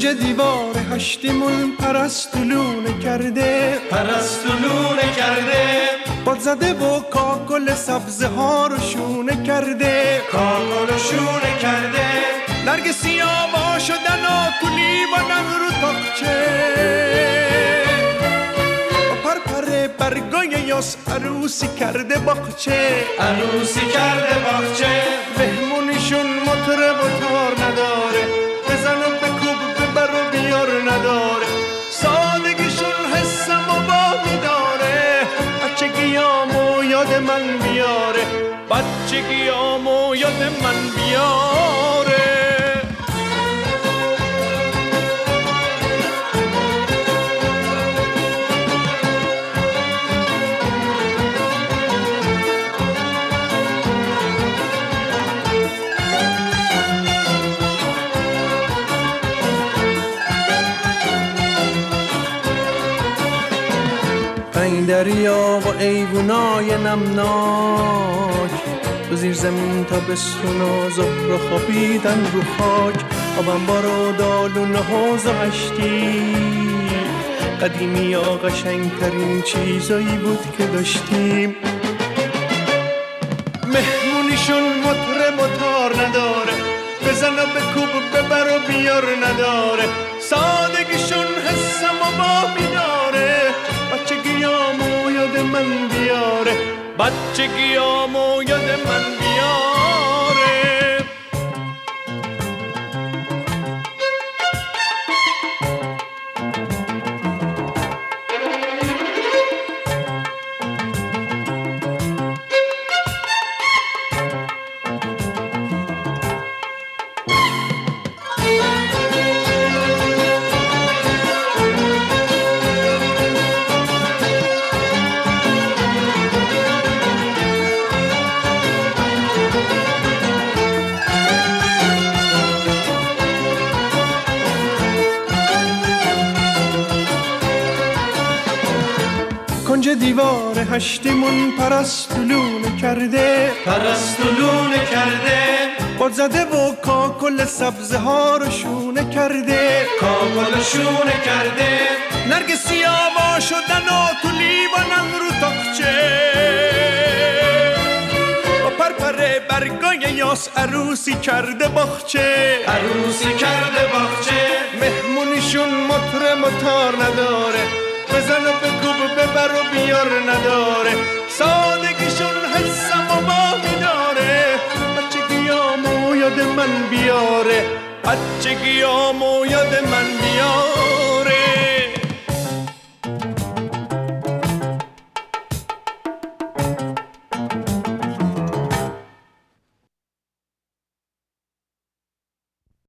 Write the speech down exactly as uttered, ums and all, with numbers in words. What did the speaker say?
دیوار هشتیمون پرستولونه کرده پرستولونه کرده باد زده و کاکل سبزه ها رو شونه کرده کاکل شونه کرده لرگ سیاه شدن و تولی و رو تاقچه و پرپر برگای یاس عروسی کرده باغچه عروسی کرده باغچه مهمونیشون مطرب و تار نداره بزن و بکوب ببر و بیار نداره سادگیشون حسم و باقی داره بچگیامو یاد من بیاره بچگیامو یاد من بیاره این دریا و ایوونای نمناک تو زیر زمین تا بستون و زهر خوابیدن رو خاک آبم بارو دالونه حوز و عشتی قدیمی یا قشنگترین چیزایی بود که داشتیم مهمونیشون مطرب و تار نداره بزن و بکوب ببر و بیار نداره سادگیشون حسم و با میداره بچگیامو یاد من بیاره بچگیامو یاد من بیاره کنج دیوار هشتیمون پرستولونه کرده پرستولونه کرده باد زده و کاکل سبزه ها رو شونه کرده کاکل شونه کرده نرگ سیاه شدن و تو لیوانم رو تاقچه و پرپر برگای یاس عروسی کرده باغچه عروسی کرده باغچه مهمونیشون مطرب و تار نداره بزن و بکوب ببر و بیار نداره سادگیشون حسم و باقی داره بچگیامو یاد من بیاره بچگیامو یاد